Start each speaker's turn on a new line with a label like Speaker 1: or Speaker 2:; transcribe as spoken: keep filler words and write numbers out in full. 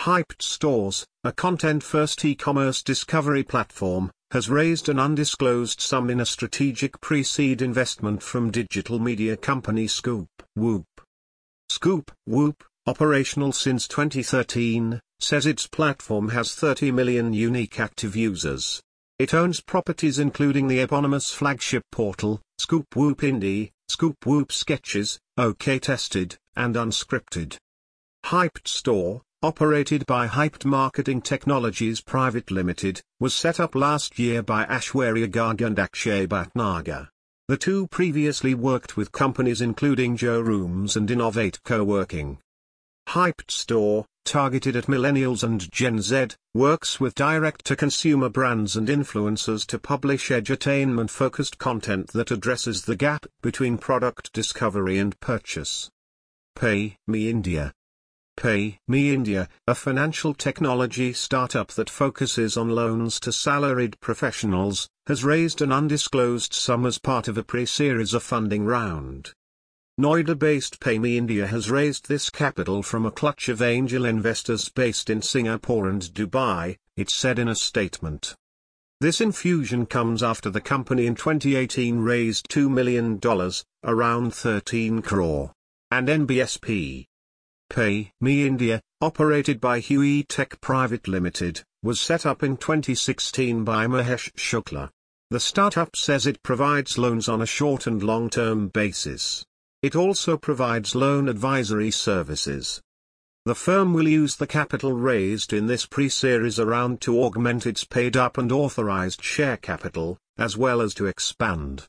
Speaker 1: Hyped Stores, a content-first e-commerce discovery platform, has raised an undisclosed sum in a strategic pre-seed investment from digital media company Scoop Whoop. Scoop Whoop, operational since twenty thirteen, says its platform has thirty million unique active users. It owns properties including the eponymous flagship portal, Scoop Whoop Indie, Scoop Whoop Sketches, OK Tested, and Unscripted. Hyped Store, operated by Hyped Marketing Technologies Private Limited, was set up last year by Aishwarya Garg and Akshay Bhatnagar. The two previously worked with companies including Joe Rooms and Innovate Co-working. Hyped Store, targeted at millennials and Gen Z, works with direct-to-consumer brands and influencers to publish edutainment-focused content that addresses the gap between product discovery and purchase. Pay Me India. Pay Me India, a financial technology startup that focuses on loans to salaried professionals, has raised an undisclosed sum as part of a pre-series of funding round. Noida-based Pay Me India has raised this capital from a clutch of angel investors based in Singapore and Dubai, it said in a statement. This infusion comes after the company in twenty eighteen raised two million dollars, around thirteen crore. And N B S P. Pay Me India, operated by Huey Tech Private Limited, was set up in twenty sixteen by Mahesh Shukla. The startup says it provides loans on a short and long-term basis. It also provides loan advisory services. The firm will use the capital raised in this pre-series round to augment its paid-up and authorized share capital, as well as to expand.